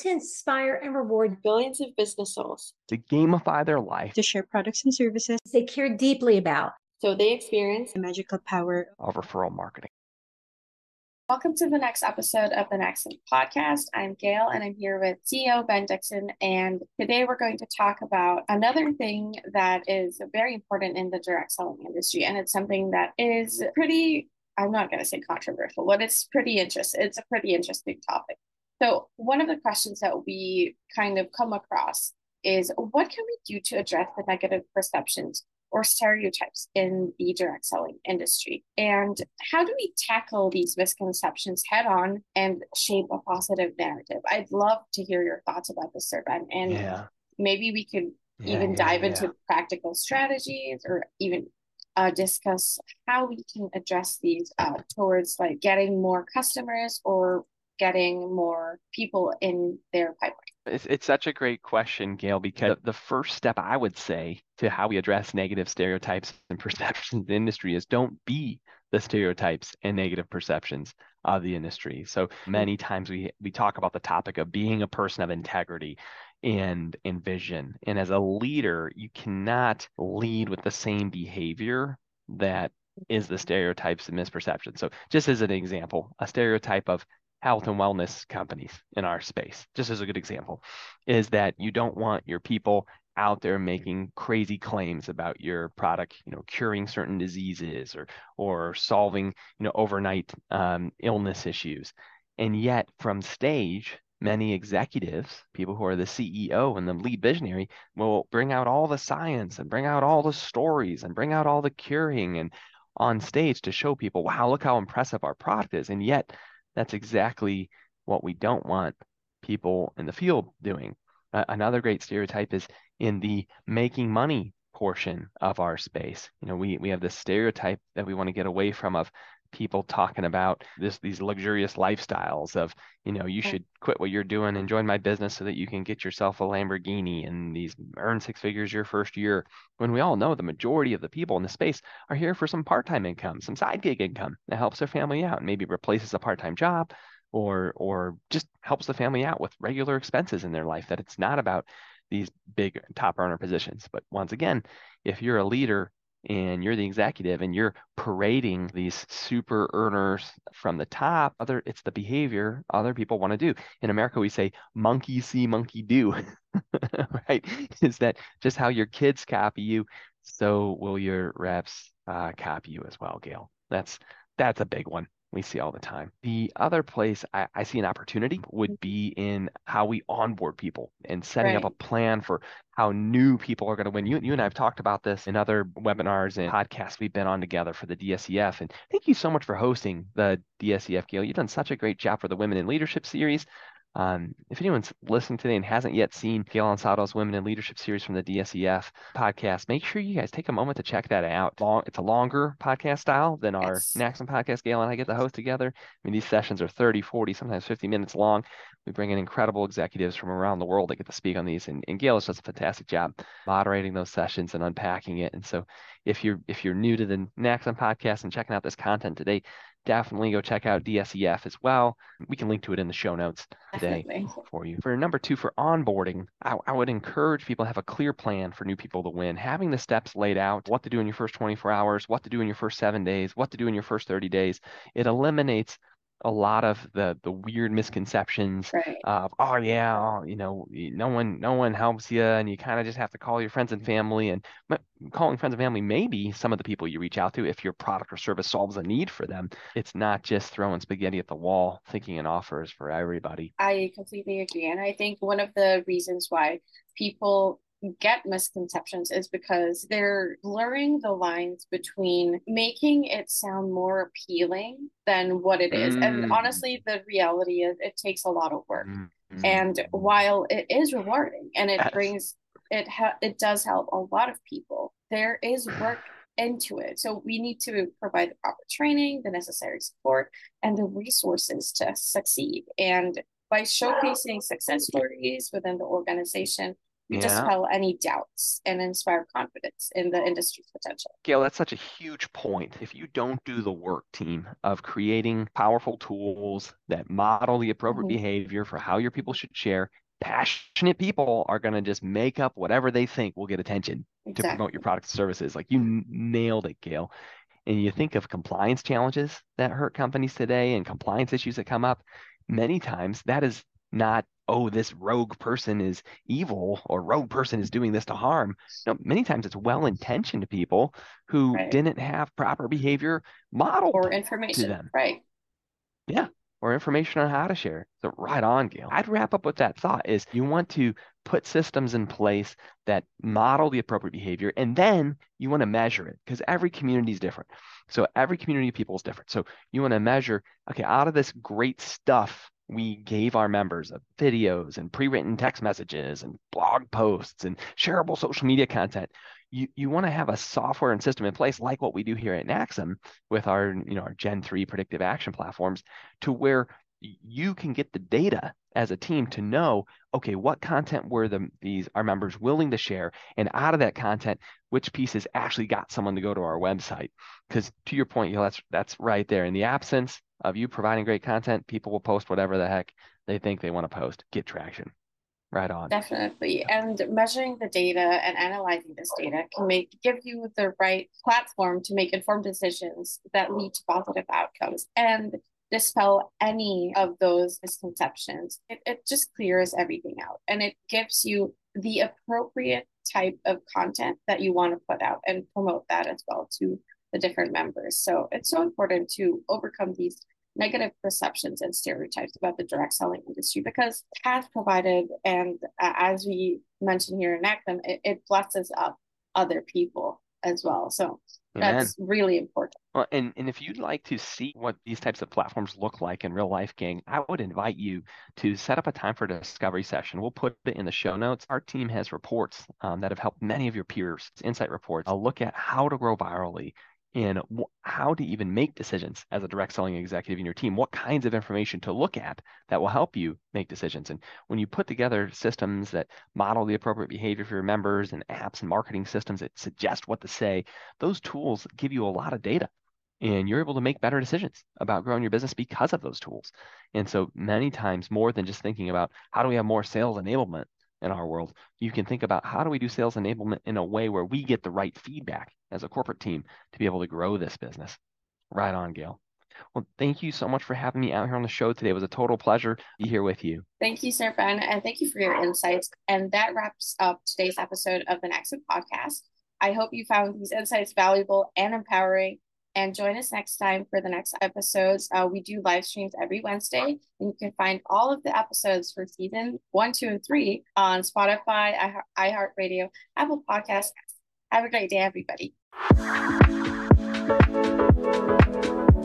to inspire and reward billions of business souls to gamify their life, to share products and services they care deeply about, so they experience the magical power of referral marketing. Welcome to the next episode of the Naxxam Podcast. I'm Gail, and I'm here with CEO Ben Dixon. And today we're going to talk about another thing that is very important in the direct selling industry. And it's something that is pretty, I'm not going to say controversial, but it's pretty interesting. It's a pretty interesting topic. So one of the questions that we kind of come across is, what can we do to address the negative perceptions or stereotypes in the direct selling industry? And how do we tackle these misconceptions head on and shape a positive narrative? I'd love to hear your thoughts about this, Sir Ben. And maybe we could even dive into practical strategies, or even discuss how we can address these towards like getting more customers or getting more people in their pipeline. It's such a great question, Gail, because the first step I would say to how we address negative stereotypes and perceptions in the industry is don't be the stereotypes and negative perceptions of the industry. So many times we talk about the topic of being a person of integrity and vision. And as a leader, you cannot lead with the same behavior that is the stereotypes and misperceptions. So just as an example, a stereotype of health and wellness companies in our space, just as a good example, is that you don't want your people out there making crazy claims about your product, curing certain diseases or solving, overnight illness issues. And yet from stage, many executives, people who are the CEO and the lead visionary, will bring out all the science and bring out all the stories and bring out all the curing and on stage to show people, wow, look how impressive our product is. And yet that's exactly what we don't want people in the field doing. Another great stereotype is in the making money portion of our space. We have this stereotype that we want to get away from of people talking about these luxurious lifestyles of, you should quit what you're doing and join my business so that you can get yourself a Lamborghini and earn six figures your first year. When we all know the majority of the people in the space are here for some part-time income, some side gig income that helps their family out, and maybe replaces a part-time job or just helps the family out with regular expenses in their life, that it's not about these big top earner positions. But once again, if you're a leader and you're the executive and you're parading these super earners from the top, it's the behavior other people want to do. In America, we say monkey see, monkey do, right? Is that just how your kids copy you, so will your reps copy you as well, Gail. That's a big one we see all the time. The other place I see an opportunity would be in how we onboard people and setting up a plan for how new people are going to win. You and I have talked about this in other webinars and podcasts we've been on together for the DSEF. And thank you so much for hosting the DSEF, Gail. You've done such a great job for the Women in Leadership series. If anyone's listening today and hasn't yet seen Gail Ansado's Women in Leadership series from the DSEF podcast, make sure you guys take a moment to check that out. It's a longer podcast style than our Naxxam podcast. Gail and I get the host together. These sessions are 30, 40, sometimes 50 minutes long. We bring in incredible executives from around the world that get to speak on these. And Gail does a fantastic job moderating those sessions and unpacking it. And so if you're new to the Naxxam podcast and checking out this content today, definitely go check out DSEF as well. We can link to it in the show notes today for you. For number 2, for onboarding, I would encourage people to have a clear plan for new people to win. Having the steps laid out, what to do in your first 24 hours, what to do in your first 7 days, what to do in your first 30 days. It eliminates a lot of the weird misconceptions of, no one helps you, and you kind of just have to call your friends and family. And calling friends and family may be some of the people you reach out to if your product or service solves a need for them. It's not just throwing spaghetti at the wall thinking an offer is for everybody. I completely agree. And I think one of the reasons why people get misconceptions is because they're blurring the lines between making it sound more appealing than what it is. And honestly, the reality is it takes a lot of work. And while it is rewarding and it brings it does help a lot of people, there is work into it. So we need to provide the proper training, the necessary support, and the resources to succeed. And by showcasing success stories within the organization, dispel any doubts and inspire confidence in the industry's potential. Gail, that's such a huge point. If you don't do the work, team, of creating powerful tools that model the appropriate behavior for how your people should share, passionate people are going to just make up whatever they think will get attention to promote your products and services. Like you nailed it, Gail. And you think of compliance challenges that hurt companies today and compliance issues that come up, many times that is not, oh, this rogue person is evil or rogue person is doing this to harm. No, many times it's well-intentioned people who didn't have proper behavior modeled or information to them. Right. Yeah. Or information on how to share. So right on, Gail. I'd wrap up with that thought is you want to put systems in place that model the appropriate behavior, and then you want to measure it because every community is different. So every community of people is different. So you want to measure, okay, out of this great stuff we gave our members of videos and pre-written text messages and blog posts and shareable social media content, you want to have a software and system in place like what we do here at Naxim with our Gen 3 predictive action platforms, to where you can get the data as a team to know, okay, what content were our members willing to share, and out of that content, which pieces actually got someone to go to our website. Because to your point, that's right there. In the absence of you providing great content, people will post whatever the heck they think they want to post. Get traction. Right on. Definitely. And measuring the data and analyzing this data can give you the right platform to make informed decisions that lead to positive outcomes and dispel any of those misconceptions. It just clears everything out, and it gives you the appropriate type of content that you want to put out and promote that as well to the different members. So it's so important to overcome these negative perceptions and stereotypes about the direct selling industry, because it has provided, and as we mentioned here in Naxim, it blesses up other people as well. So that's really important. Well, and if you'd like to see what these types of platforms look like in real life, gang, I would invite you to set up a time for a discovery session. We'll put it in the show notes. Our team has reports that have helped many of your peers, insight reports. I'll look at how to grow virally and how to even make decisions as a direct selling executive in your team, what kinds of information to look at that will help you make decisions. And when you put together systems that model the appropriate behavior for your members and apps and marketing systems that suggest what to say, those tools give you a lot of data. And you're able to make better decisions about growing your business because of those tools. And so many times, more than just thinking about how do we have more sales enablement in our world, you can think about how do we do sales enablement in a way where we get the right feedback as a corporate team to be able to grow this business. Right on, Gail. Well, thank you so much for having me out here on the show today. It was a total pleasure to be here with you. Thank you, Sir Ben, and thank you for your insights. And that wraps up today's episode of the Naxim podcast. I hope you found these insights valuable and empowering. And join us next time for the next episodes. We do live streams every Wednesday, and you can find all of the episodes for season 1, 2, and 3 on Spotify, iHeartRadio, Apple Podcasts. Have a great day, everybody.